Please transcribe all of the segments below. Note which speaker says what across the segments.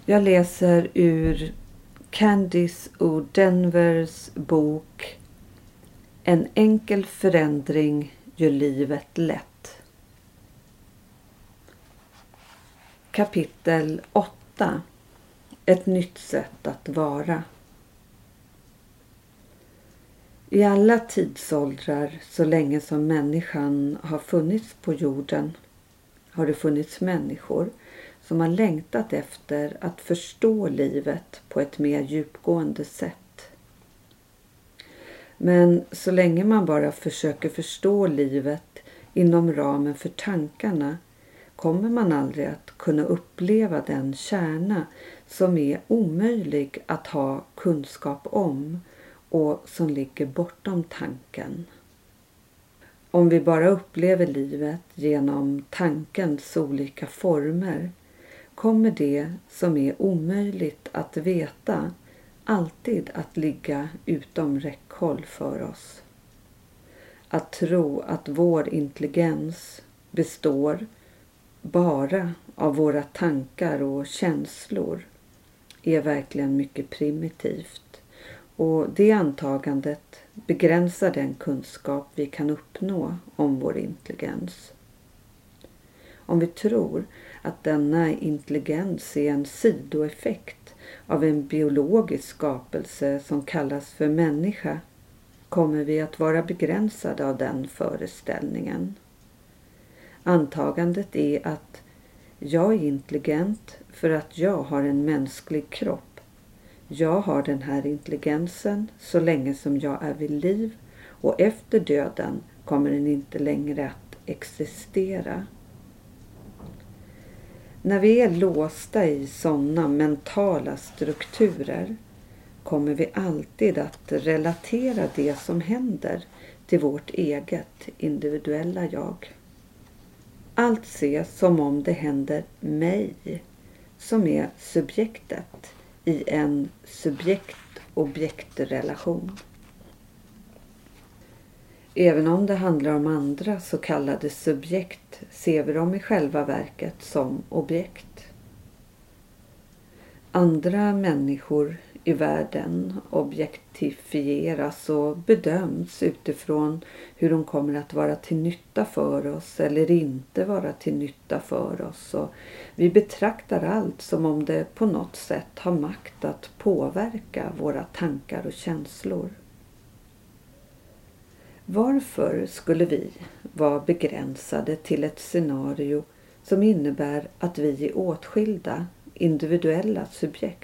Speaker 1: Jag läser ur Candice O. Denvers bok En enkel förändring gör livet lätt. Kapitel 8. Ett nytt sätt att vara. I alla tidsåldrar, så länge som människan har funnits på jorden, har det funnits människor som har längtat efter att förstå livet på ett mer djupgående sätt. Men så länge man bara försöker förstå livet inom ramen för tankarna kommer man aldrig att kunna uppleva den kärna som är omöjlig att ha kunskap om och som ligger bortom tanken. Om vi bara upplever livet genom tankens olika former kommer det som är omöjligt att veta alltid att ligga utom räckhåll för oss. Att tro att vår intelligens består bara av våra tankar och känslor är verkligen mycket primitivt. Och det antagandet begränsar den kunskap vi kan uppnå om vår intelligens. Om vi tror att denna intelligens är en sidoeffekt av en biologisk skapelse som kallas för människa, kommer vi att vara begränsade av den föreställningen. Antagandet är att jag är intelligent för att jag har en mänsklig kropp. Jag har den här intelligensen så länge som jag är vid liv och efter döden kommer den inte längre att existera. När vi är låsta i sådana mentala strukturer kommer vi alltid att relatera det som händer till vårt eget individuella jag. Allt ses som om det händer mig som är subjektet i en subjekt-objektrelation. Även om det handlar om andra så kallade subjekt ser vi dem i själva verket som objekt. Andra människor i världen objektifieras och bedöms utifrån hur de kommer att vara till nytta för oss eller inte vara till nytta för oss. Och vi betraktar allt som om det på något sätt har makt att påverka våra tankar och känslor. Varför skulle vi vara begränsade till ett scenario som innebär att vi är åtskilda individuella subjekt?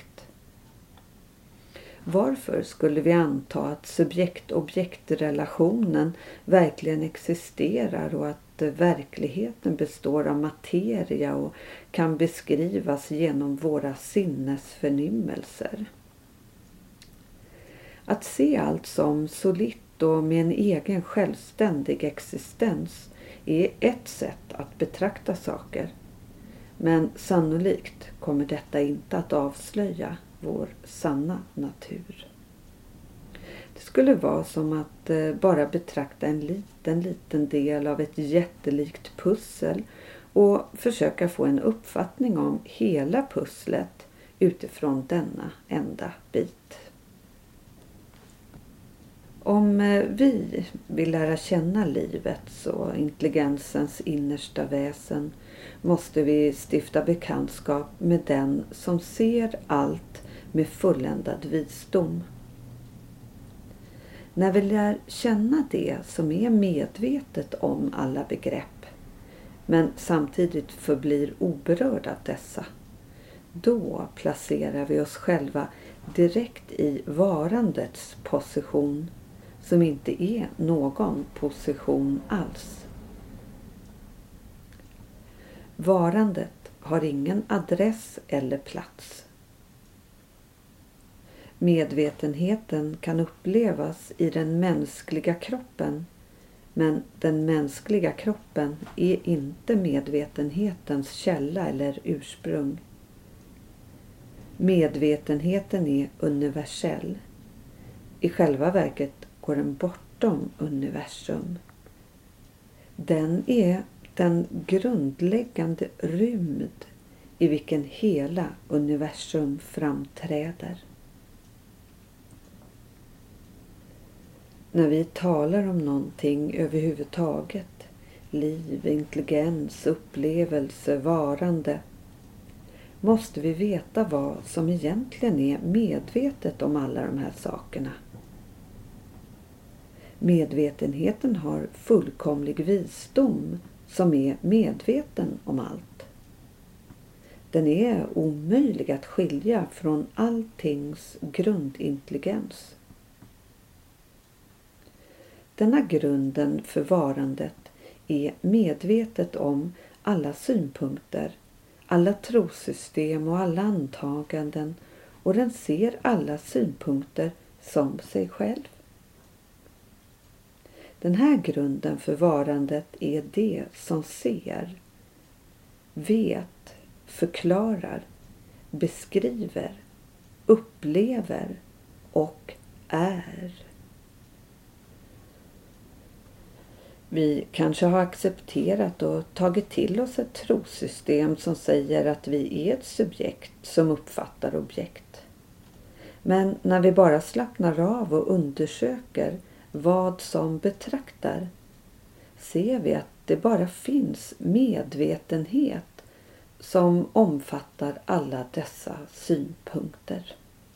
Speaker 1: Varför skulle vi anta att subjekt-objektrelationen verkligen existerar och att verkligheten består av materia och kan beskrivas genom våra sinnesförnimmelser? Att se allt som solitt och med en egen självständig existens är ett sätt att betrakta saker. Men sannolikt kommer detta inte att avslöja vår sanna natur. Det skulle vara som att bara betrakta en liten del av ett jättelikt pussel och försöka få en uppfattning om hela pusslet utifrån denna enda bit. Om vi vill lära känna livets och intelligensens innersta väsen måste vi stifta bekantskap med den som ser allt med fulländad visdom. När vi lär känna det som är medvetet om alla begrepp men samtidigt förblir oberörda av dessa, då placerar vi oss själva direkt i varandets position som inte är någon position alls. Varandet har ingen adress eller plats. Medvetenheten kan upplevas i den mänskliga kroppen, men den mänskliga kroppen är inte medvetenhetens källa eller ursprung. Medvetenheten är universell. I själva verket går den bortom universum. Den är den grundläggande rymd i vilken hela universum framträder. När vi talar om någonting överhuvudtaget, liv, intelligens, upplevelse, varande, måste vi veta vad som egentligen är medvetet om alla de här sakerna. Medvetenheten har fullkomlig visdom som är medveten om allt. Den är omöjlig att skilja från alltings grundintelligens. Denna grunden för varandet är medvetet om alla synpunkter, alla trossystem och alla antaganden, och den ser alla synpunkter som sig själv. Den här grunden för varandet är det som ser, vet, förklarar, beskriver, upplever och är. Vi kanske har accepterat och tagit till oss ett trossystem som säger att vi är ett subjekt som uppfattar objekt. Men när vi bara slappnar av och undersöker vad som betraktar, ser vi att det bara finns medvetenhet som omfattar alla dessa synpunkter.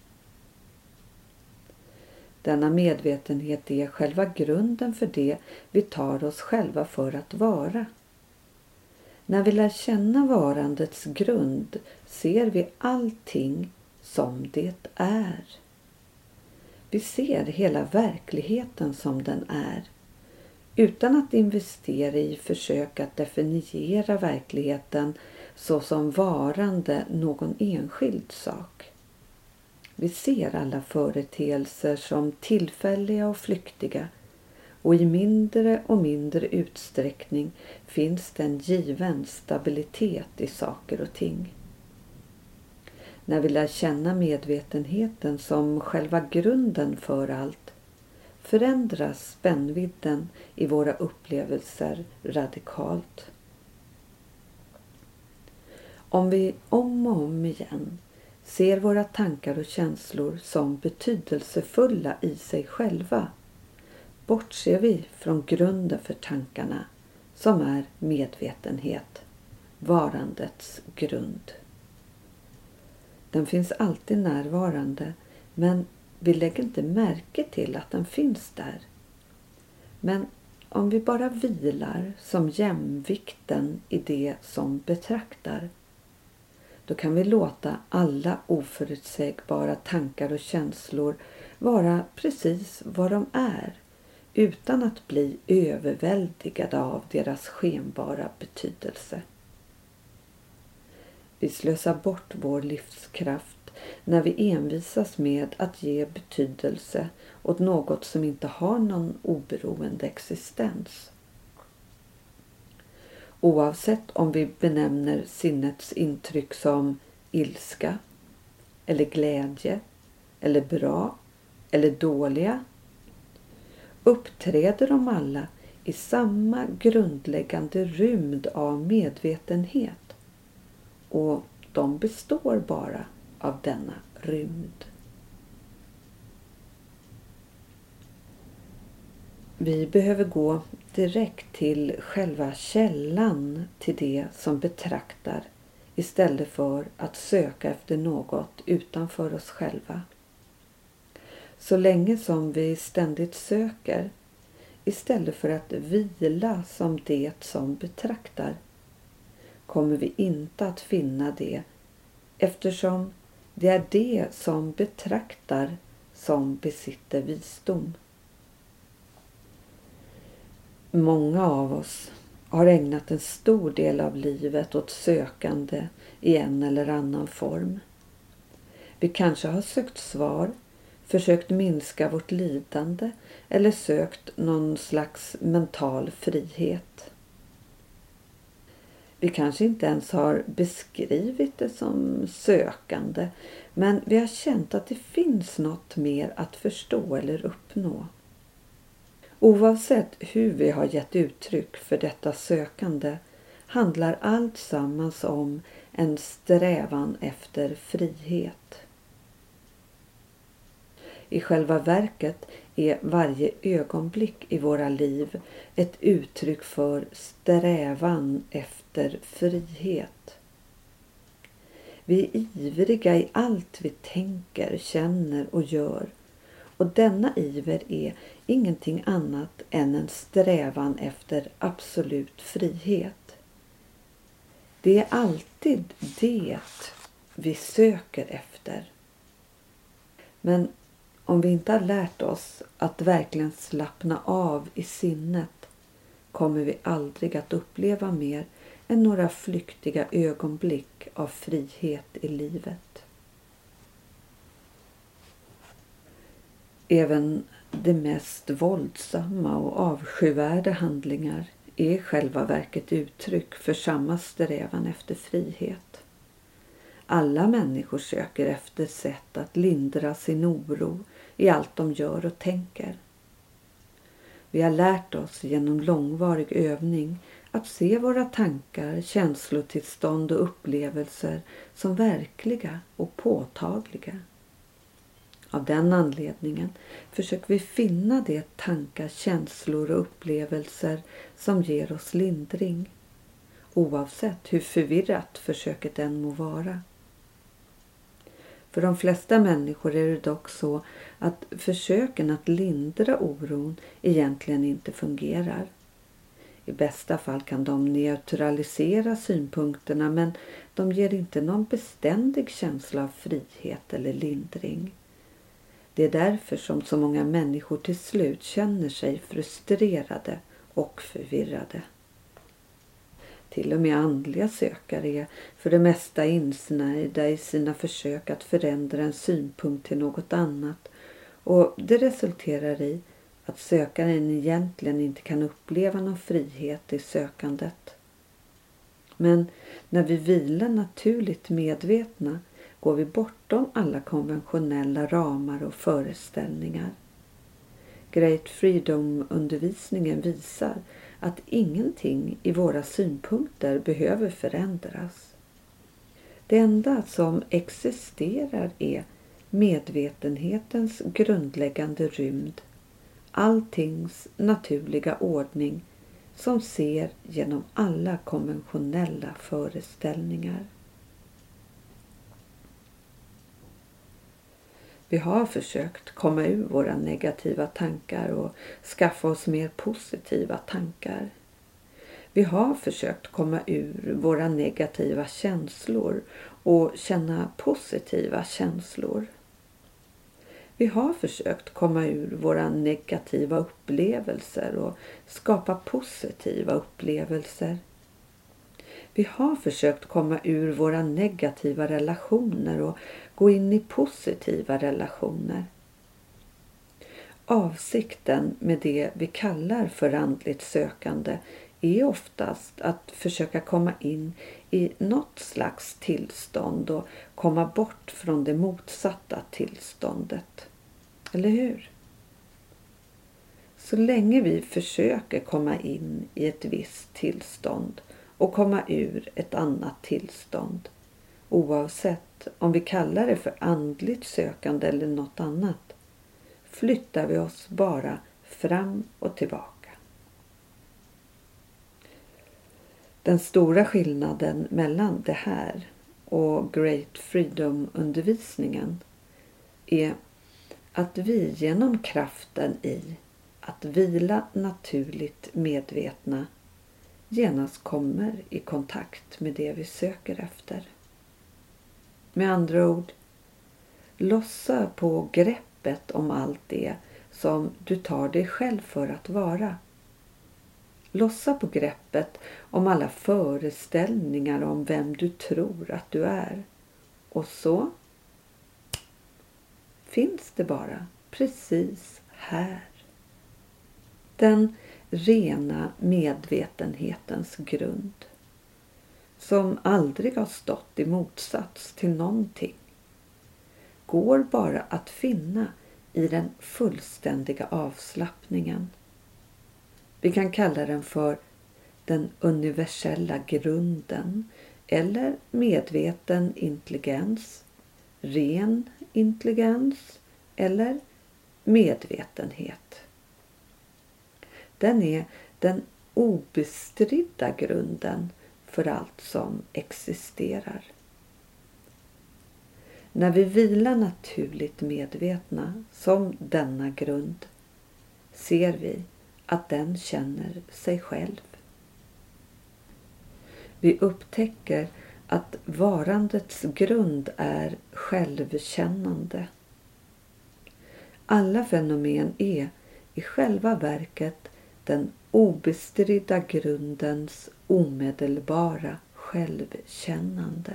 Speaker 1: Denna medvetenhet är själva grunden för det vi tar oss själva för att vara. När vi lär känna varandets grund ser vi allting som det är. Vi ser hela verkligheten som den är, utan att investera i försök att definiera verkligheten såsom varande någon enskild sak. Vi ser alla företeelser som tillfälliga och flyktiga, och i mindre och mindre utsträckning finns det en given stabilitet i saker och ting. När vi lär känna medvetenheten som själva grunden för allt, förändras spännvidden i våra upplevelser radikalt. Om vi om och om igen ser våra tankar och känslor som betydelsefulla i sig själva, bortser vi från grunden för tankarna som är medvetenhet, varandets grund. Den finns alltid närvarande, men vi lägger inte märke till att den finns där. Men om vi bara vilar som jämvikten i det som betraktar, då kan vi låta alla oförutsägbara tankar och känslor vara precis vad de är, utan att bli överväldigade av deras skenbara betydelse. Vi slösar bort vår livskraft när vi envisas med att ge betydelse åt något som inte har någon oberoende existens. Oavsett om vi benämner sinnets intryck som ilska, eller glädje, eller bra, eller dåliga, uppträder de alla i samma grundläggande rymd av medvetenhet, och de består bara av denna rymd. Vi behöver gå direkt till själva källan till det som betraktar, istället för att söka efter något utanför oss själva. Så länge som vi ständigt söker, istället för att vila som det som betraktar, kommer vi inte att finna det, eftersom det är det som betraktar som besitter visdom. Många av oss har ägnat en stor del av livet åt sökande i en eller annan form. Vi kanske har sökt svar, försökt minska vårt lidande eller sökt någon slags mental frihet. Vi kanske inte ens har beskrivit det som sökande, men vi har känt att det finns något mer att förstå eller uppnå. Oavsett hur vi har gett uttryck för detta sökande handlar allt sammans om en strävan efter frihet. I själva verket är varje ögonblick i våra liv ett uttryck för strävan efter frihet. Vi är ivriga i allt vi tänker, känner och gör. Och denna iver är ingenting annat än en strävan efter absolut frihet. Det är alltid det vi söker efter. Men om vi inte har lärt oss att verkligen slappna av i sinnet kommer vi aldrig att uppleva mer än några flyktiga ögonblick av frihet i livet. Även de mest våldsamma och avskyvärda handlingar är i själva verket uttryck för samma strävan efter frihet. Alla människor söker efter sätt att lindra sin oro i allt de gör och tänker. Vi har lärt oss genom långvarig övning att se våra tankar, känslotillstånd och upplevelser som verkliga och påtagliga. Av den anledningen försöker vi finna de tankar, känslor och upplevelser som ger oss lindring, oavsett hur förvirrat försöket än må vara. För de flesta människor är det dock så att försöken att lindra oron egentligen inte fungerar. I bästa fall kan de neutralisera synpunkterna, men de ger inte någon beständig känsla av frihet eller lindring. Det är därför som så många människor till slut känner sig frustrerade och förvirrade. Till och med andliga sökare är för det mesta insnärjda i sina försök att förändra en synpunkt till något annat, och det resulterar i att sökaren egentligen inte kan uppleva någon frihet i sökandet. Men när vi vilar naturligt medvetna går vi bortom alla konventionella ramar och föreställningar. Great Freedom-undervisningen visar att ingenting i våra synpunkter behöver förändras. Det enda som existerar är medvetenhetens grundläggande rymd, alltings naturliga ordning som ser genom alla konventionella föreställningar. Vi har försökt komma ur våra negativa tankar och skaffa oss mer positiva tankar. Vi har försökt komma ur våra negativa känslor och känna positiva känslor. Vi har försökt komma ur våra negativa upplevelser och skapa positiva upplevelser. Vi har försökt komma ur våra negativa relationer och gå in i positiva relationer. Avsikten med det vi kallar för andligt sökande är oftast att försöka komma in i något slags tillstånd och komma bort från det motsatta tillståndet. Eller hur? Så länge vi försöker komma in i ett visst tillstånd och komma ur ett annat tillstånd, oavsett om vi kallar det för andligt sökande eller något annat, flyttar vi oss bara fram och tillbaka. Den stora skillnaden mellan det här och Great Freedom-undervisningen är att vi genom kraften i att vila naturligt medvetna genast kommer i kontakt med det vi söker efter. Med andra ord, lossa på greppet om allt det som du tar dig själv för att vara. Lossa på greppet om alla föreställningar om vem du tror att du är. Och så finns det bara precis här. Den rena medvetenhetens grund, som aldrig har stått i motsats till någonting, går bara att finna i den fullständiga avslappningen. Vi kan kalla den för den universella grunden eller medveten intelligens, ren intelligens eller medvetenhet. Den är den obestridda grunden för allt som existerar. När vi vilar naturligt medvetna som denna grund ser vi att den känner sig själv. Vi upptäcker att varandets grund är självkännande. Alla fenomen är i själva verket den obestridda grundens omedelbara självkännande.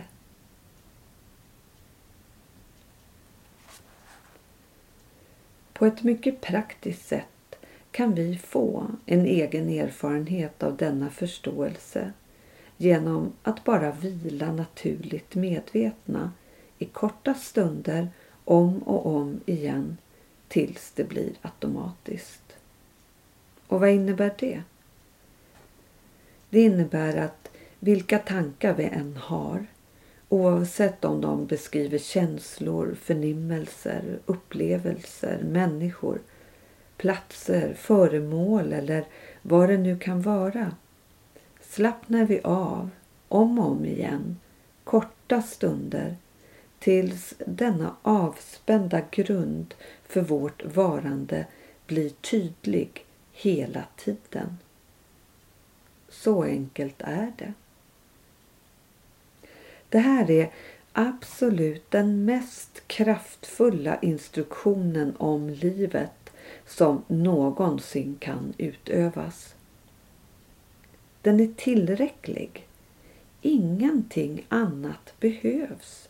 Speaker 1: På ett mycket praktiskt sätt kan vi få en egen erfarenhet av denna förståelse genom att bara vila naturligt medvetna i korta stunder om och om igen tills det blir automatiskt. Och vad innebär det? Det innebär att vilka tankar vi än har, oavsett om de beskriver känslor, förnimmelser, upplevelser, människor, platser, föremål eller vad det nu kan vara, slappnar vi av om och om igen, korta stunder, tills denna avspända grund för vårt varande blir tydlig hela tiden. Så enkelt är det. Det här är absolut den mest kraftfulla instruktionen om livet som någonsin kan utövas. Den är tillräcklig. Ingenting annat behövs.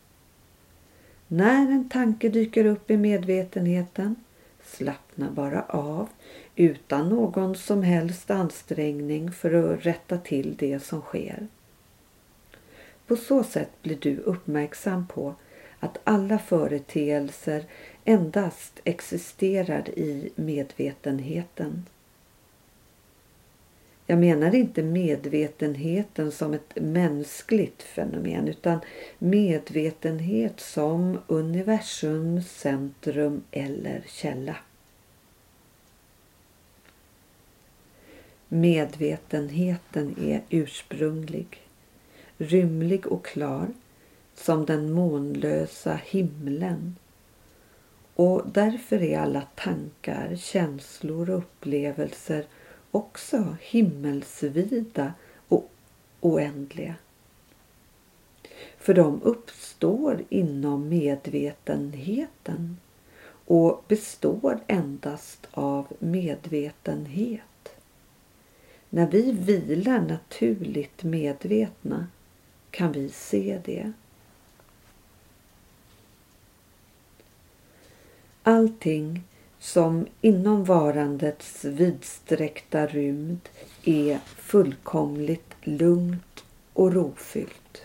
Speaker 1: När en tanke dyker upp i medvetenheten, slappna bara av utan någon som helst ansträngning för att rätta till det som sker. På så sätt blir du uppmärksam på att alla företeelser endast existerar i medvetenheten. Jag menar inte medvetenheten som ett mänskligt fenomen, utan medvetenhet som universums centrum eller källa. Medvetenheten är ursprunglig, rymlig och klar som den månlösa himlen. Och därför är alla tankar, känslor och upplevelser också himmelsvida och oändliga. För de uppstår inom medvetenheten och består endast av medvetenhet. När vi vilar naturligt medvetna kan vi se det. Allting som inom varandets vidsträckta rymd är fullkomligt lugnt och rofyllt.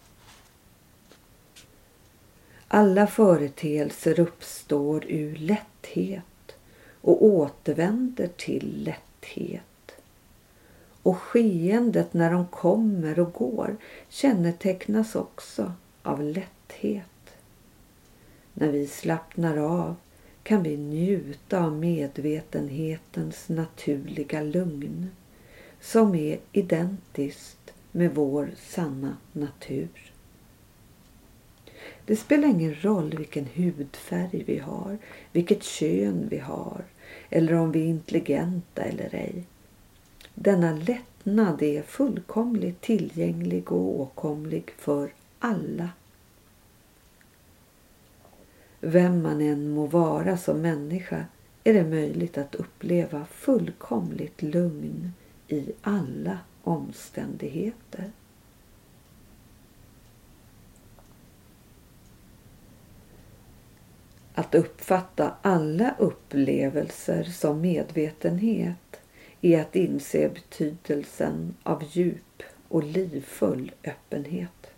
Speaker 1: Alla företeelser uppstår ur lätthet och återvänder till lätthet. Och skeendet när de kommer och går kännetecknas också av lätthet. När vi slappnar av kan vi njuta av medvetenhetens naturliga lugn som är identiskt med vår sanna natur. Det spelar ingen roll vilken hudfärg vi har, vilket kön vi har eller om vi är intelligenta eller ej. Denna lättnad är fullkomligt tillgänglig och åkomlig för alla. Vem man än må vara som människa är det möjligt att uppleva fullkomligt lugn i alla omständigheter. Att uppfatta alla upplevelser som medvetenhet är att inse betydelsen av djup och livfull öppenhet.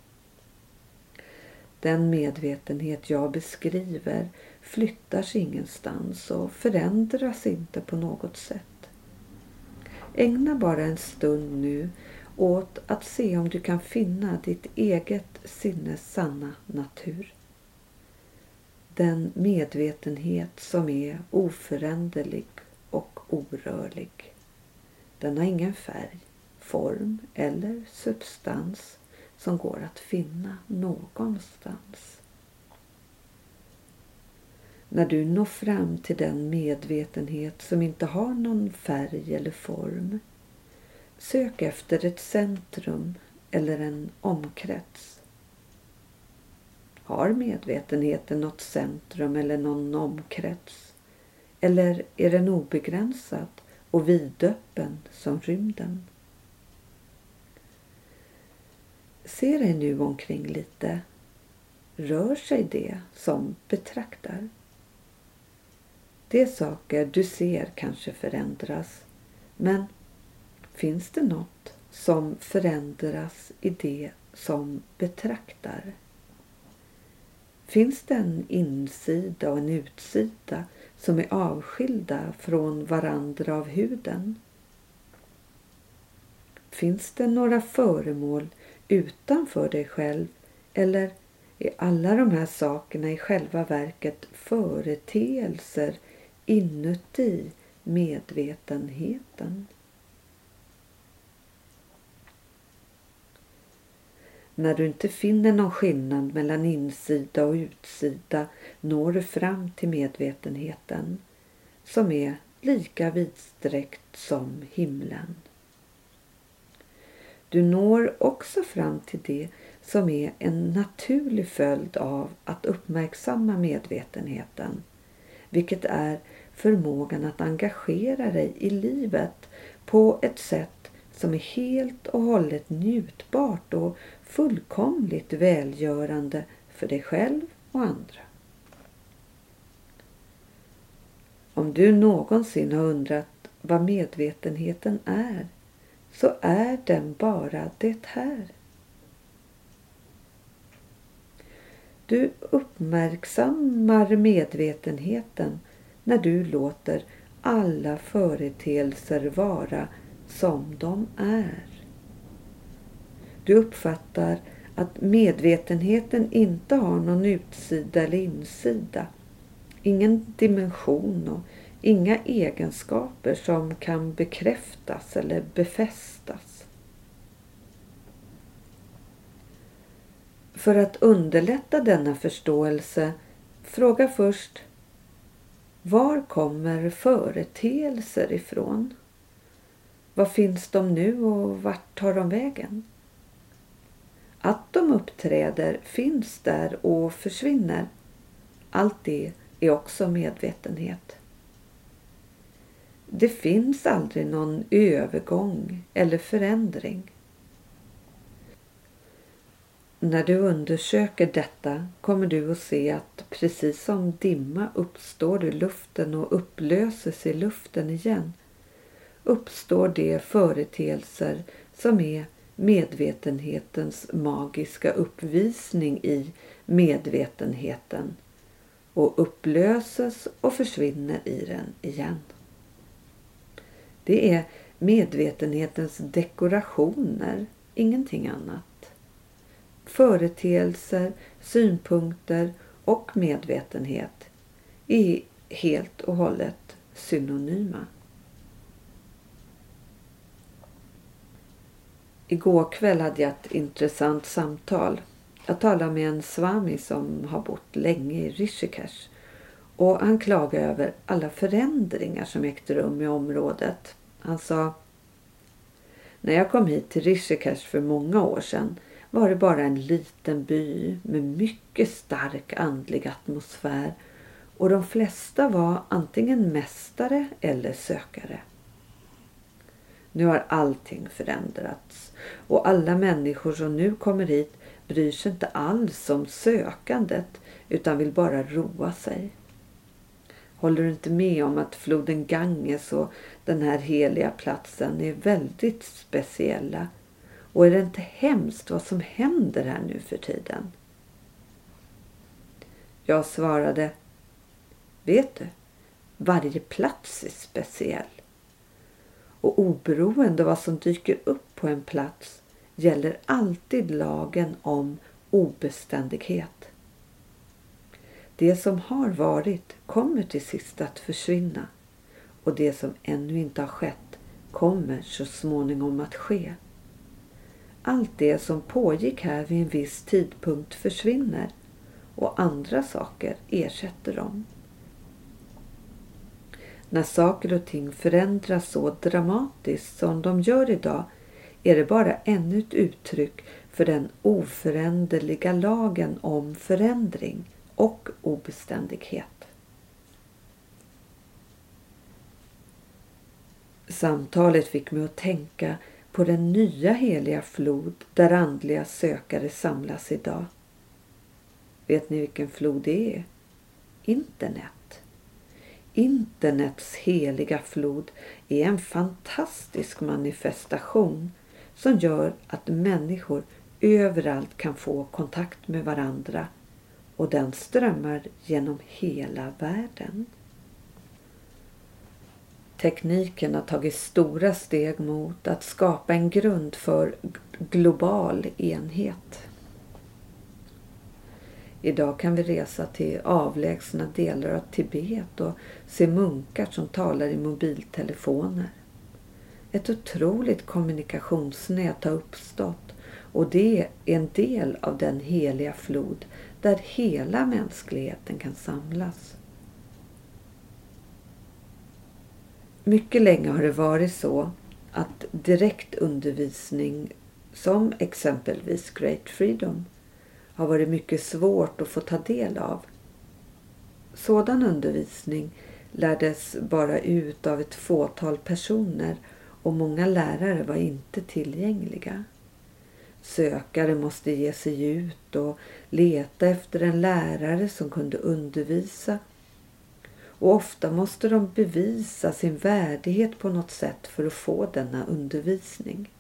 Speaker 1: Den medvetenhet jag beskriver flyttar sig ingenstans och förändras inte på något sätt. Ägna bara en stund nu åt att se om du kan finna ditt eget sinnes sanna natur. Den medvetenhet som är oföränderlig och orörlig. Den har ingen färg, form eller substans som går att finna någonstans. När du når fram till den medvetenhet som inte har någon färg eller form, sök efter ett centrum eller en omkrets. Har medvetenheten något centrum eller någon omkrets? Eller är den obegränsad och vidöppen som rymden? Se dig nu omkring lite. Rör sig det som betraktar? De saker du ser kanske förändras, men finns det något som förändras i det som betraktar? Finns det en insida och en utsida som är avskilda från varandra av huden? Finns det några föremål utanför dig själv, eller är alla de här sakerna i själva verket företeelser inuti medvetenheten? När du inte finner någon skillnad mellan insida och utsida når du fram till medvetenheten som är lika vidsträckt som himlen. Du når också fram till det som är en naturlig följd av att uppmärksamma medvetenheten, vilket är förmågan att engagera dig i livet på ett sätt som är helt och hållet njutbart och fullkomligt välgörande för dig själv och andra. Om du någonsin har undrat vad medvetenheten är, så är den bara det här. Du uppmärksammar medvetenheten när du låter alla företeelser vara som de är. Du uppfattar att medvetenheten inte har någon utsida eller insida, ingen dimension och inga egenskaper som kan bekräftas eller befästas. För att underlätta denna förståelse, fråga först: var kommer företeelser ifrån? Var finns de nu och vart tar de vägen? Att de uppträder, finns där och försvinner. Allt det är också medvetenhet. Det finns aldrig någon övergång eller förändring. När du undersöker detta kommer du att se att precis som dimma uppstår ur luften och upplöses i luften igen, uppstår de företeelser som är medvetenhetens magiska uppvisning i medvetenheten och upplöses och försvinner i den igen. Det är medvetenhetens dekorationer, ingenting annat. Företeelser, synpunkter och medvetenhet är helt och hållet synonyma. Igår kväll hade jag ett intressant samtal. Jag talade med en swami som har bott länge i Rishikesh. Och han klagade över alla förändringar som ägde rum i området. Han sa: när jag kom hit till Rishikesh för många år sedan var det bara en liten by med mycket stark andlig atmosfär. Och de flesta var antingen mästare eller sökare. Nu har allting förändrats och alla människor som nu kommer hit bryr sig inte alls om sökandet utan vill bara roa sig. Håller du inte med om att floden Ganges och den här heliga platsen är väldigt speciella? Och är det inte hemskt vad som händer här nu för tiden? Jag svarade: vet du, varje plats är speciell. Och oberoende vad som dyker upp på en plats gäller alltid lagen om obeständighet. Det som har varit kommer till sist att försvinna, och det som ännu inte har skett kommer så småningom att ske. Allt det som pågick här vid en viss tidpunkt försvinner och andra saker ersätter dem. När saker och ting förändras så dramatiskt som de gör idag är det bara ännu ett uttryck för den oföränderliga lagen om förändring och obeständighet. Samtalet fick mig att tänka på den nya heliga flod där andliga sökare samlas idag. Vet ni vilken flod det är? Internet. Internets heliga flod är en fantastisk manifestation som gör att människor överallt kan få kontakt med varandra, och den strömmar genom hela världen. Tekniken har tagit stora steg mot att skapa en grund för global enhet. Idag kan vi resa till avlägsna delar av Tibet och se munkar som talar i mobiltelefoner. Ett otroligt kommunikationsnät har uppstått, och det är en del av den heliga flod där hela mänskligheten kan samlas. Mycket länge har det varit så att direktundervisning, som exempelvis Great Freedom, har varit mycket svårt att få ta del av. Sådan undervisning lärdes bara ut av ett fåtal personer, och många lärare var inte tillgängliga. Sökare måste ge sig ut och leta efter en lärare som kunde undervisa, och ofta måste de bevisa sin värdighet på något sätt för att få denna undervisning.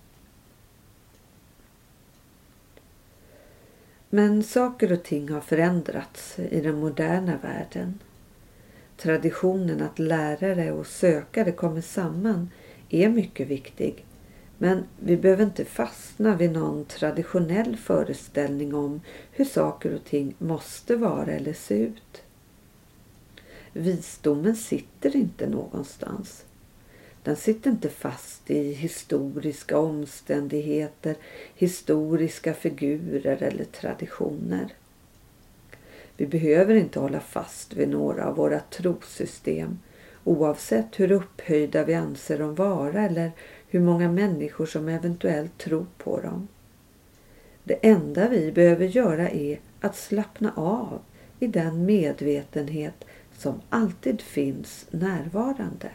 Speaker 1: Men saker och ting har förändrats i den moderna världen. Traditionen att lärare och sökare kommer samman är mycket viktig, men vi behöver inte fastna vid någon traditionell föreställning om hur saker och ting måste vara eller se ut. Visdomen sitter inte någonstans. Den sitter inte fast i historiska omständigheter, historiska figurer eller traditioner. Vi behöver inte hålla fast vid några av våra trosystem, oavsett hur upphöjda vi anser dem vara eller hur många människor som eventuellt tror på dem. Det enda vi behöver göra är att slappna av i den medvetenhet som alltid finns närvarande.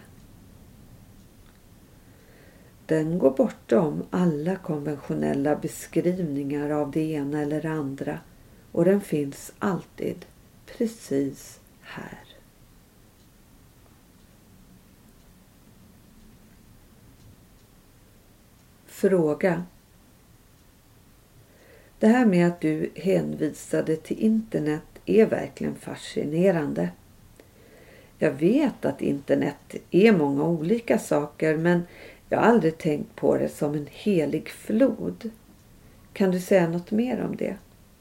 Speaker 1: Den går bortom alla konventionella beskrivningar av det ena eller det andra, och den finns alltid precis här. Fråga. Det här med att du hänvisade till internet är verkligen fascinerande. Jag vet att internet är många olika saker, men jag har aldrig tänkt på det som en helig flod. Kan du säga något mer om det?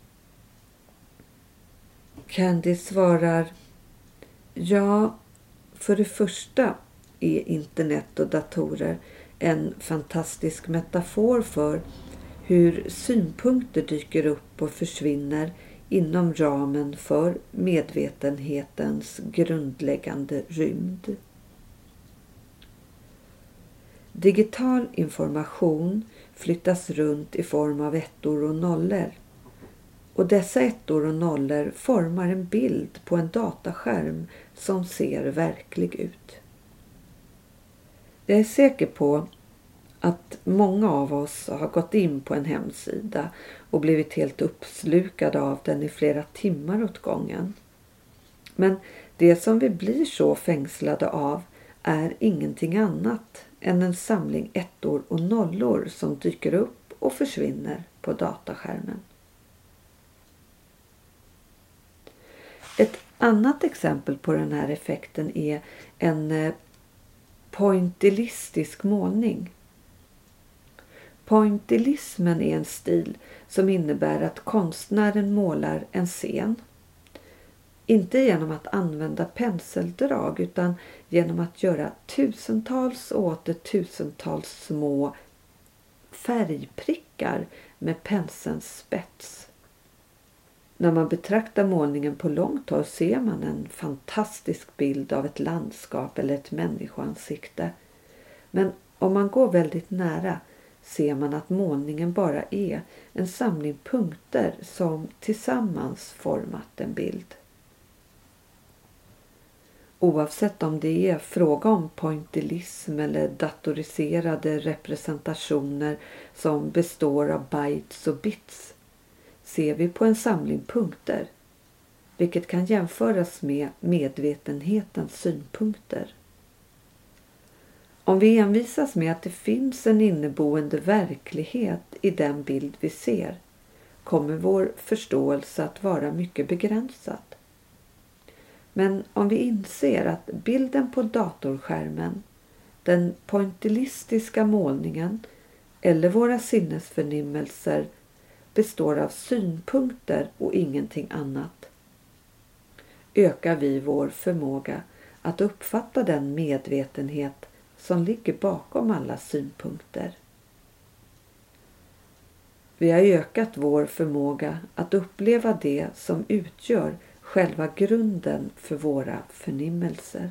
Speaker 1: Candy svarar: ja, för det första är internet och datorer en fantastisk metafor för hur synpunkter dyker upp och försvinner inom ramen för medvetenhetens grundläggande rymd. Digital information flyttas runt i form av ettor och nollor, och dessa ettor och nollor formar en bild på en dataskärm som ser verklig ut. Jag är säker på att många av oss har gått in på en hemsida och blivit helt uppslukade av den i flera timmar åt gången. Men det som vi blir så fängslade av är ingenting annat än en samling ettor och nollor som dyker upp och försvinner på dataskärmen. Ett annat exempel på den här effekten är en pointillistisk målning. Pointillismen är en stil som innebär att konstnären målar en scen. Inte genom att använda penseldrag utan genom att göra tusentals och åter tusentals små färgprickar med penselns spets. När man betraktar målningen på långt håll ser man en fantastisk bild av ett landskap eller ett människoansikte. Men om man går väldigt nära ser man att målningen bara är en samling punkter som tillsammans format en bild. Oavsett om det är fråga om pointillism eller datoriserade representationer som består av bytes och bits ser vi på en samling punkter, vilket kan jämföras med medvetenhetens synpunkter. Om vi envisas med att det finns en inneboende verklighet i den bild vi ser, kommer vår förståelse att vara mycket begränsad. Men om vi inser att bilden på datorskärmen, den pointillistiska målningen eller våra sinnesförnimmelser består av synpunkter och ingenting annat, ökar vi vår förmåga att uppfatta den medvetenhet som ligger bakom alla synpunkter. Vi har ökat vår förmåga att uppleva det som utgör själva grunden för våra förnimmelser.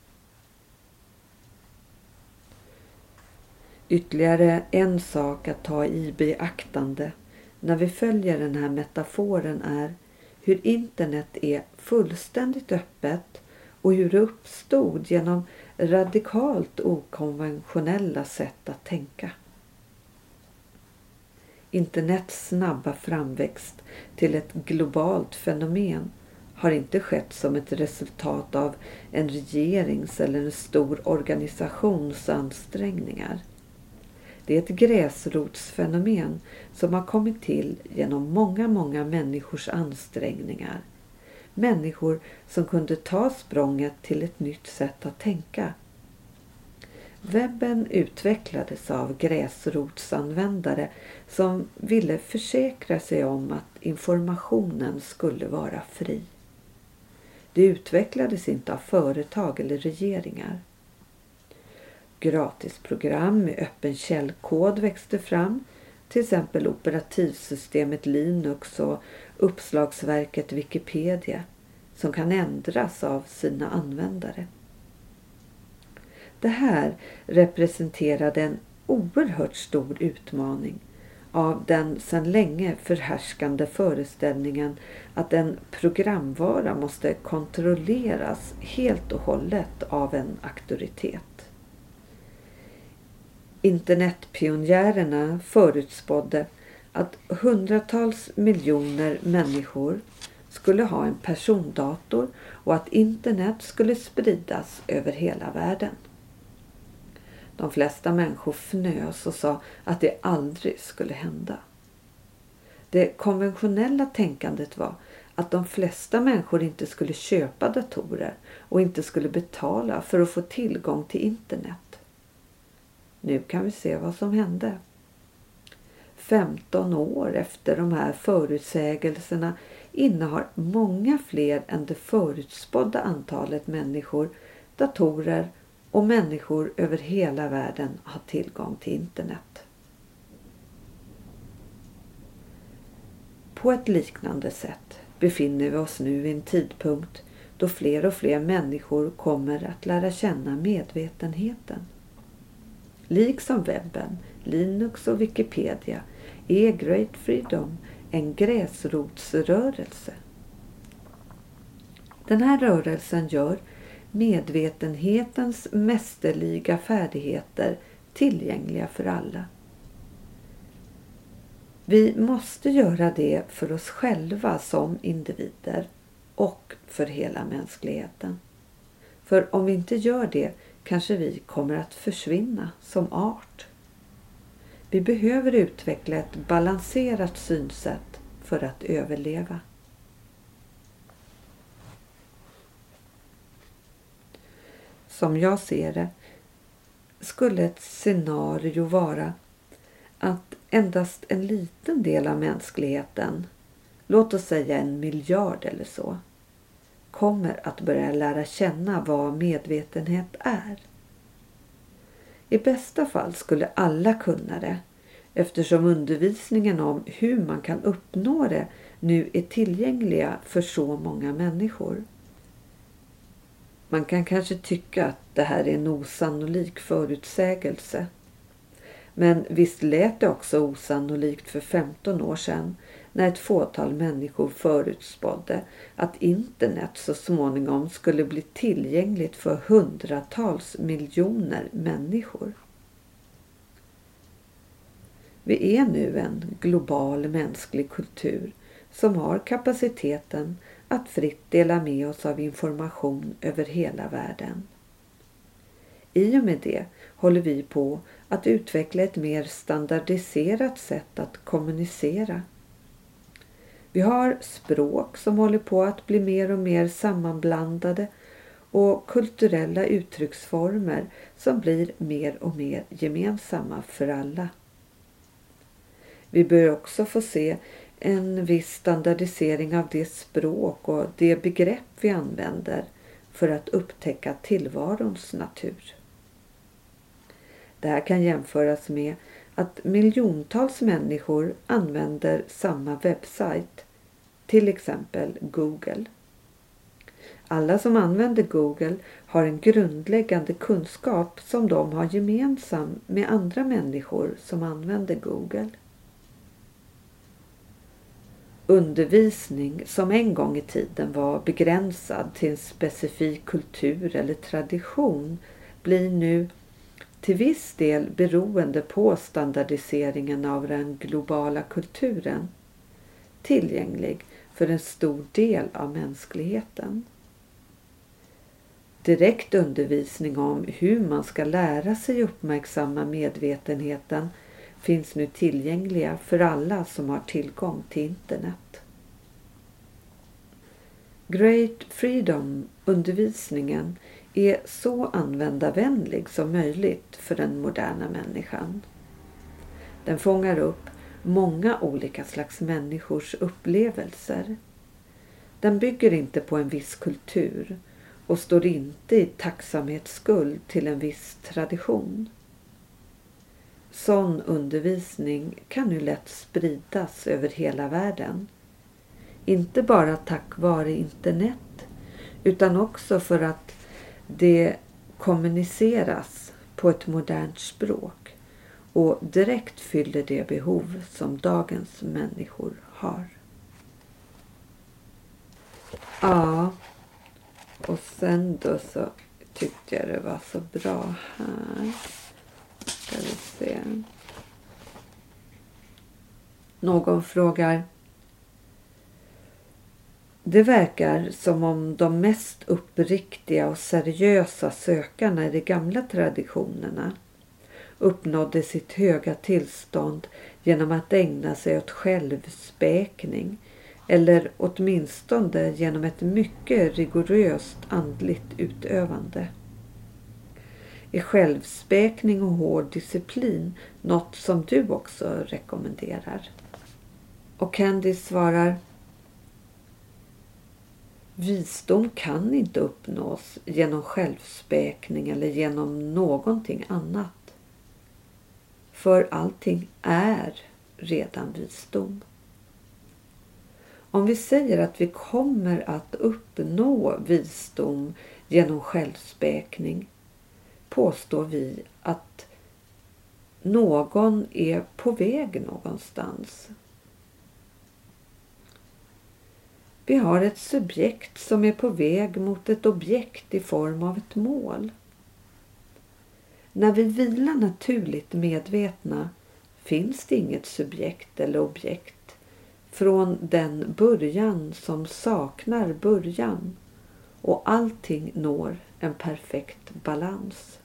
Speaker 1: Ytterligare en sak att ta i beaktande när vi följer den här metaforen är hur internet är fullständigt öppet och hur det uppstod genom radikalt okonventionella sätt att tänka. Internets snabba framväxt till ett globalt fenomen har inte skett som ett resultat av en regerings eller en stor organisations ansträngningar. Det är ett gräsrotsfenomen som har kommit till genom många människors ansträngningar. Människor som kunde ta språnget till ett nytt sätt att tänka. Webben utvecklades av gräsrotsanvändare som ville försäkra sig om att informationen skulle vara fri. Det utvecklades inte av företag eller regeringar. Gratisprogram med öppen källkod växte fram, till exempel operativsystemet Linux och uppslagsverket Wikipedia, som kan ändras av sina användare. Det här representerade en oerhört stor utmaning av den sedan länge förhärskande föreställningen att en programvara måste kontrolleras helt och hållet av en auktoritet. Internetpionjärerna förutspådde att hundratals miljoner människor skulle ha en persondator och att internet skulle spridas över hela världen. De flesta människor fnös och sa att det aldrig skulle hända. Det konventionella tänkandet var att de flesta människor inte skulle köpa datorer och inte skulle betala för att få tillgång till internet. Nu kan vi se vad som hände. 15 år efter de här förutsägelserna innehar många fler än det förutspådda antalet människor datorer och människor över hela världen har tillgång till internet. På ett liknande sätt befinner vi oss nu i en tidpunkt då fler och fler människor kommer att lära känna medvetenheten. Liksom webben, Linux och Wikipedia är Great Freedom en gräsrotsrörelse. Den här rörelsen gör medvetenhetens mästerliga färdigheter tillgängliga för alla. Vi måste göra det för oss själva som individer och för hela mänskligheten. För om vi inte gör det kanske vi kommer att försvinna som art. Vi behöver utveckla ett balanserat synsätt för att överleva. Som jag ser det skulle ett scenario vara att endast en liten del av mänskligheten, låt oss säga 1 miljard eller så, kommer att börja lära känna vad medvetenhet är. I bästa fall skulle alla kunna det, eftersom undervisningen om hur man kan uppnå det nu är tillgängliga för så många människor. Man kan kanske tycka att det här är en osannolik förutsägelse. Men visst lät det också osannolikt för 15 år sedan när ett fåtal människor förutspådde att internet så småningom skulle bli tillgängligt för hundratals miljoner människor. Vi är nu en global mänsklig kultur som har kapaciteten att fritt dela med oss av information över hela världen. I och med det håller vi på att utveckla ett mer standardiserat sätt att kommunicera. Vi har språk som håller på att bli mer och mer sammanblandade och kulturella uttrycksformer som blir mer och mer gemensamma för alla. Vi bör också få se en viss standardisering av det språk och det begrepp vi använder för att upptäcka tillvarons natur. Det här kan jämföras med att miljontals människor använder samma webbsajt, till exempel Google. Alla som använder Google har en grundläggande kunskap som de har gemensam med andra människor som använder Google. Undervisning som en gång i tiden var begränsad till en specifik kultur eller tradition blir nu till viss del beroende på standardiseringen av den globala kulturen tillgänglig för en stor del av mänskligheten. Direkt undervisning om hur man ska lära sig uppmärksamma medvetenheten finns nu tillgängliga för alla som har tillgång till internet. Great Freedom-undervisningen är så användarvänlig som möjligt för den moderna människan. Den fångar upp många olika slags människors upplevelser. Den bygger inte på en viss kultur och står inte i tacksamhetsskuld till en viss tradition. Sån undervisning kan nu lätt spridas över hela världen. Inte bara tack vare internet utan också för att det kommuniceras på ett modernt språk och direkt fyller det behov som dagens människor har. Ja, och sen då så tyckte jag det var så bra här. Ska vi se. Någon frågar: det verkar som om de mest uppriktiga och seriösa sökarna i de gamla traditionerna uppnådde sitt höga tillstånd genom att ägna sig åt självspäkning eller åtminstone genom ett mycket rigoröst andligt utövande. Är självspäkning och hård disciplin något som du också rekommenderar? Och Candice svarar: visdom kan inte uppnås genom självspäkning eller genom någonting annat. För allting är redan visdom. Om vi säger att vi kommer att uppnå visdom genom självspäkning påstår vi att någon är på väg någonstans. Vi har ett subjekt som är på väg mot ett objekt i form av ett mål. När vi vilar naturligt medvetna finns det inget subjekt eller objekt från den början som saknar början och allting når en perfekt balans.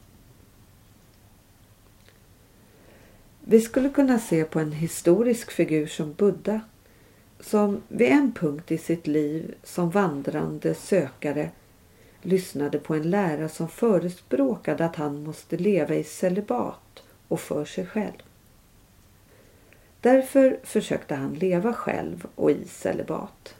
Speaker 1: Vi skulle kunna se på en historisk figur som Buddha som vid en punkt i sitt liv som vandrande sökare lyssnade på en lärare som förespråkade att han måste leva i celibat och för sig själv. Därför försökte han leva själv och i celibat.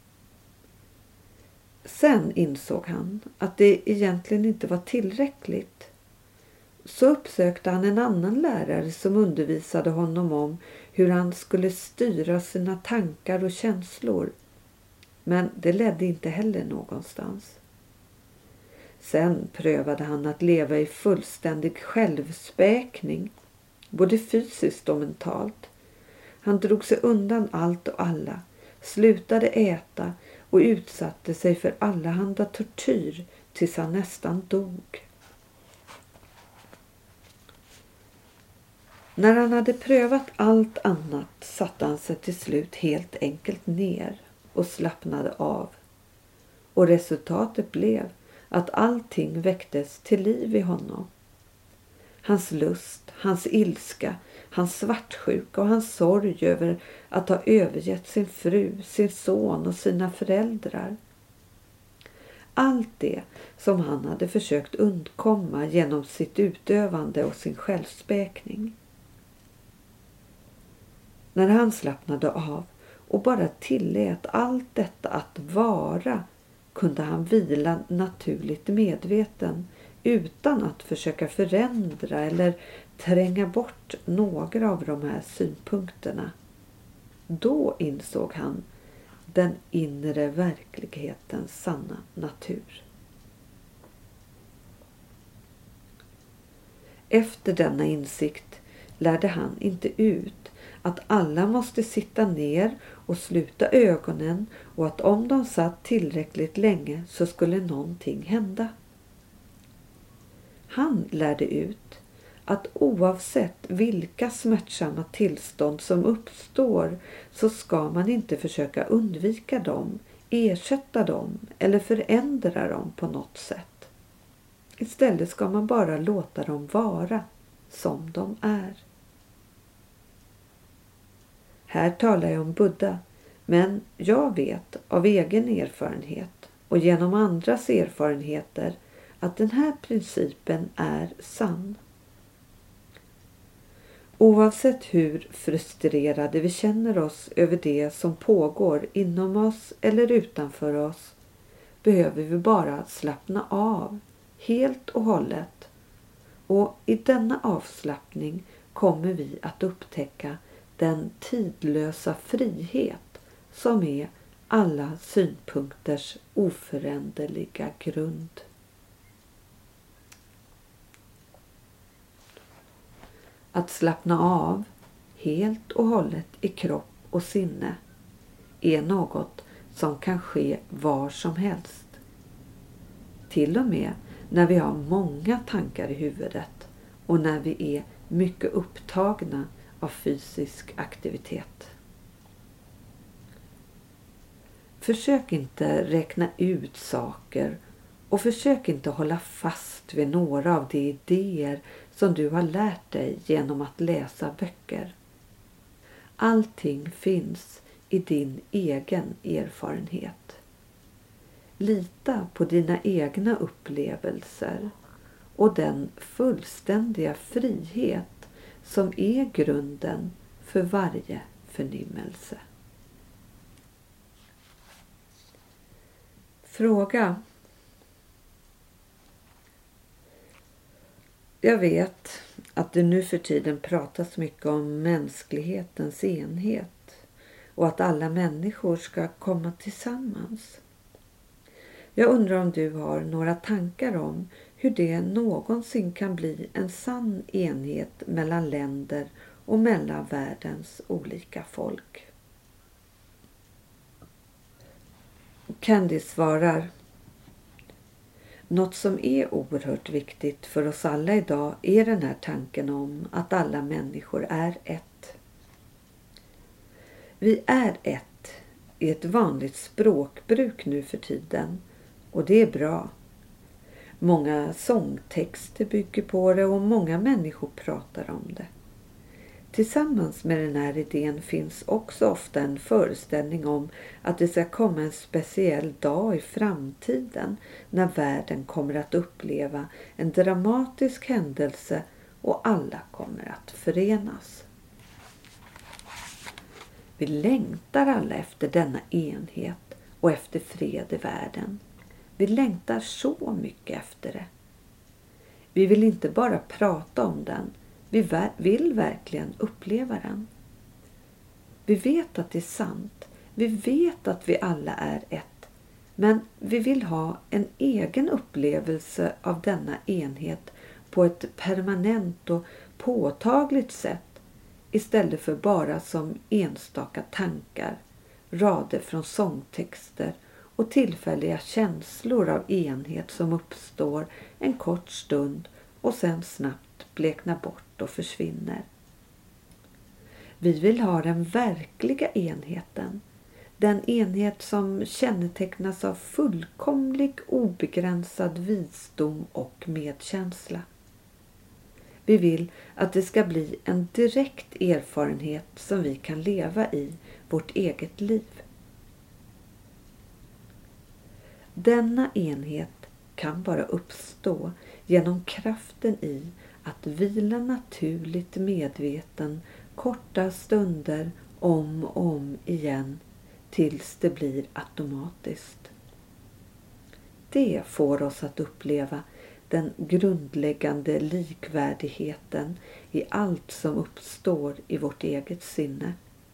Speaker 1: Sen insåg han att det egentligen inte var tillräckligt. Så uppsökte han en annan lärare som undervisade honom om hur han skulle styra sina tankar och känslor. Men det ledde inte heller någonstans. Sen prövade han att leva i fullständig självspäkning, både fysiskt och mentalt. Han drog sig undan allt och alla, slutade äta och utsatte sig för allehanda tortyr tills han nästan dog. När han hade prövat allt annat satte han sig till slut helt enkelt ner och slappnade av. Och resultatet blev att allting väcktes till liv i honom. Hans lust, hans ilska, hans svartsjuka och hans sorg över att ha övergett sin fru, sin son och sina föräldrar. Allt det som han hade försökt undkomma genom sitt utövande och sin självspäkning. När han slappnade av och bara tillät allt detta att vara, kunde han vila naturligt medveten utan att försöka förändra eller tränga bort några av de här synpunkterna. Då insåg han den inre verklighetens sanna natur. Efter denna insikt lärde han inte ut att alla måste sitta ner och sluta ögonen och att om de satt tillräckligt länge så skulle någonting hända. Han lärde ut att oavsett vilka smärtsamma tillstånd som uppstår så ska man inte försöka undvika dem, ersätta dem eller förändra dem på något sätt. Istället ska man bara låta dem vara som de är. Här talar jag om Buddha, men jag vet av egen erfarenhet och genom andras erfarenheter att den här principen är sann. Oavsett hur frustrerade vi känner oss över det som pågår inom oss eller utanför oss, behöver vi bara slappna av helt och hållet. Och i denna avslappning kommer vi att upptäcka den tidlösa frihet som är alla synpunkters oföränderliga grund. Att slappna av helt och hållet i kropp och sinne är något som kan ske var som helst. Till och med när vi har många tankar i huvudet och när vi är mycket upptagna av fysisk aktivitet. Försök inte räkna ut saker och försök inte hålla fast vid några av de idéer som du har lärt dig genom att läsa böcker. Allting finns i din egen erfarenhet. Lita på dina egna upplevelser och den fullständiga frihet som är grunden för varje förnimmelse. Fråga. Jag vet att det nu för tiden pratas mycket om mänsklighetens enhet och att alla människor ska komma tillsammans. Jag undrar om du har några tankar om hur det någonsin kan bli en sann enhet mellan länder och mellan världens olika folk. Candy svarar: något som är oerhört viktigt för oss alla idag är den här tanken om att alla människor är ett. Vi är ett i ett vanligt språkbruk nu för tiden och det är bra. Många sångtexter bygger på det och många människor pratar om det. Tillsammans med den här idén finns också ofta en föreställning om att det ska komma en speciell dag i framtiden när världen kommer att uppleva en dramatisk händelse och alla kommer att förenas. Vi längtar alla efter denna enhet och efter fred i världen. Vi längtar så mycket efter det. Vi vill inte bara prata om den. Vi vill verkligen uppleva den. Vi vet att det är sant. Vi vet att vi alla är ett. Men vi vill ha en egen upplevelse av denna enhet på ett permanent och påtagligt sätt. Istället för bara som enstaka tankar, rader från sångtexter och tillfälliga känslor av enhet som uppstår en kort stund och sen snabbt bleknar bort och försvinner. Vi vill ha den verkliga enheten, den enhet som kännetecknas av fullkomlig obegränsad visdom och medkänsla. Vi vill att det ska bli en direkt erfarenhet som vi kan leva i vårt eget liv. Denna enhet kan bara uppstå genom kraften i att vila naturligt medveten korta stunder om och om igen tills det blir automatiskt. Det får oss att uppleva den grundläggande likvärdigheten i allt som uppstår i vårt eget sinne.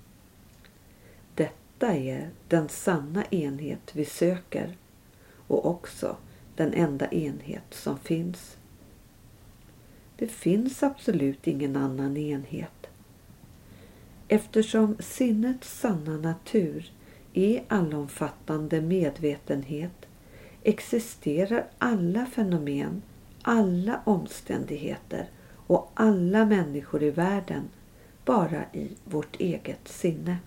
Speaker 1: Detta är den sanna enhet vi söker och också den enda enhet som finns. Det finns absolut ingen annan enhet. Eftersom sinnets sanna natur är allomfattande medvetenhet existerar alla fenomen, alla omständigheter och alla människor i världen bara i vårt eget sinne.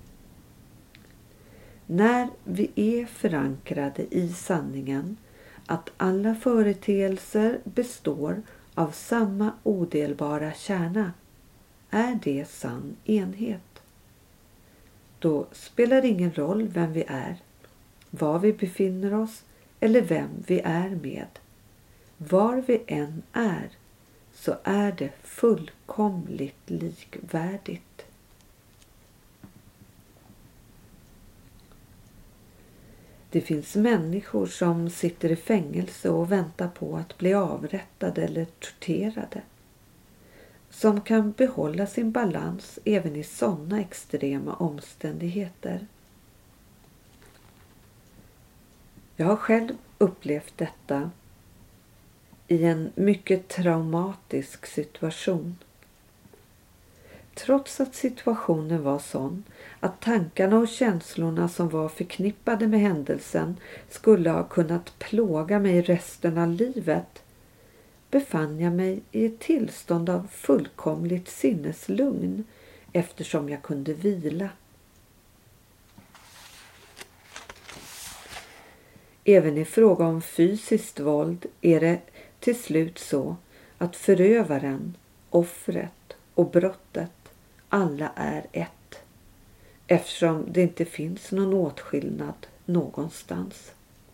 Speaker 1: När vi är förankrade i sanningen att alla företeelser består av samma odelbara kärna, är det sann enhet. Då spelar det ingen roll vem vi är, var vi befinner oss eller vem vi är med. Var vi än är så är det fullkomligt likvärdigt. Det finns människor som sitter i fängelse och väntar på att bli avrättade eller torterade. Som kan behålla sin balans även i sådana extrema omständigheter. Jag har själv upplevt detta i en mycket traumatisk situation. Trots att situationen var sån att tankarna och känslorna som var förknippade med händelsen skulle ha kunnat plåga mig resten av livet, befann jag mig i ett tillstånd av fullkomligt sinneslugn eftersom jag kunde vila. Även i fråga om fysiskt våld är det till slut så att förövaren, offret och brottet alla är ett, eftersom det inte finns någon åtskillnad någonstans.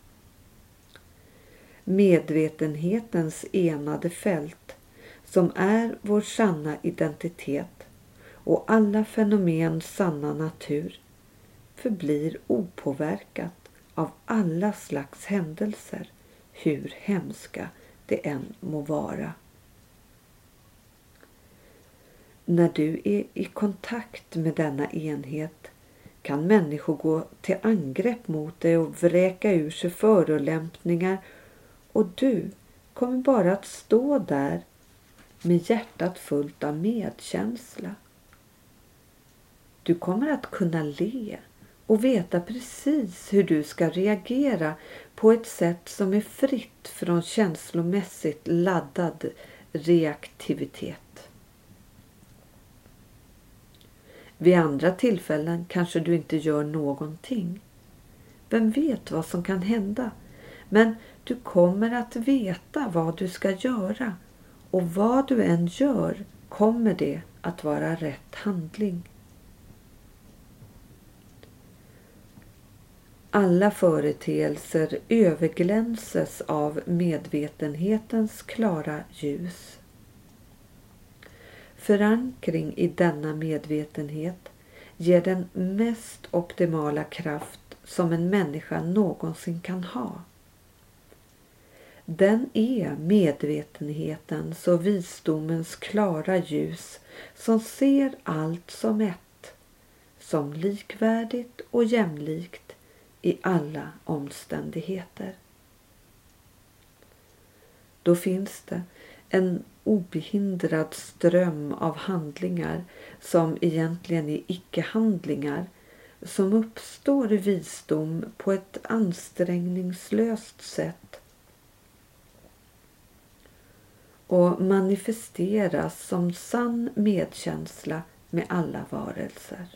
Speaker 1: Medvetenhetens enade fält, som är vår sanna identitet och alla fenomens sanna natur, förblir opåverkat av alla slags händelser, hur hemska det än må vara. När du är i kontakt med denna enhet kan människor gå till angrepp mot dig och vräka ur sig förolämpningar, och du kommer bara att stå där med hjärtat fullt av medkänsla. Du kommer att kunna le och veta precis hur du ska reagera på ett sätt som är fritt från känslomässigt laddad reaktivitet. Vid andra tillfällen kanske du inte gör någonting. Vem vet vad som kan hända? Men du kommer att veta vad du ska göra, och vad du än gör kommer det att vara rätt handling. Alla företeelser överglänses av medvetenhetens klara ljus. Förankring i denna medvetenhet ger den mest optimala kraft som en människa någonsin kan ha. Den är medvetenhetens och visdomens klara ljus som ser allt som ett, som likvärdigt och jämlikt i alla omständigheter. Då finns det en obehindrad ström av handlingar som egentligen är icke-handlingar, som uppstår i visdom på ett ansträngningslöst sätt och manifesteras som sann medkänsla med alla varelser.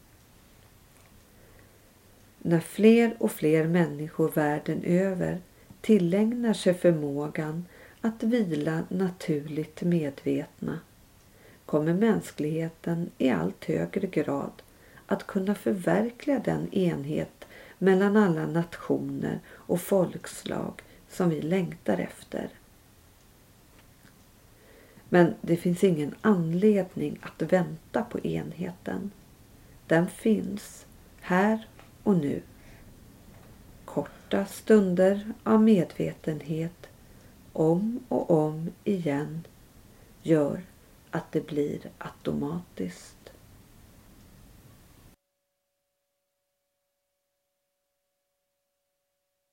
Speaker 1: När fler och fler människor världen över tillägnar sig förmågan att vila naturligt medvetna, kommer mänskligheten i allt högre grad att kunna förverkliga den enhet mellan alla nationer och folkslag som vi längtar efter. Men det finns ingen anledning att vänta på enheten. Den finns här och nu. Korta stunder av medvetenhet om och om igen gör att det blir automatiskt.